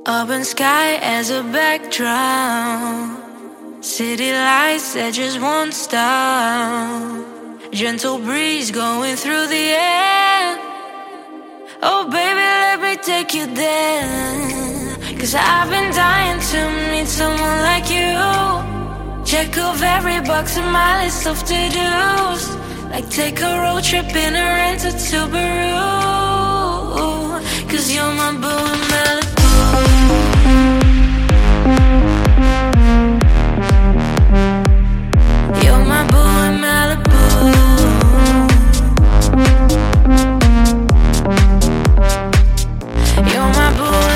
Open sky as a backdrop, city lights that just won't stop. Gentle breeze going through the air. Oh baby, let me take you there. Cause I've been dying to meet someone like you. Check off every box in my list of to-dos. Like take a road trip in a rented Subaru. Cause you're my boo in Malibu. You're my boo in Malibu. You're my boo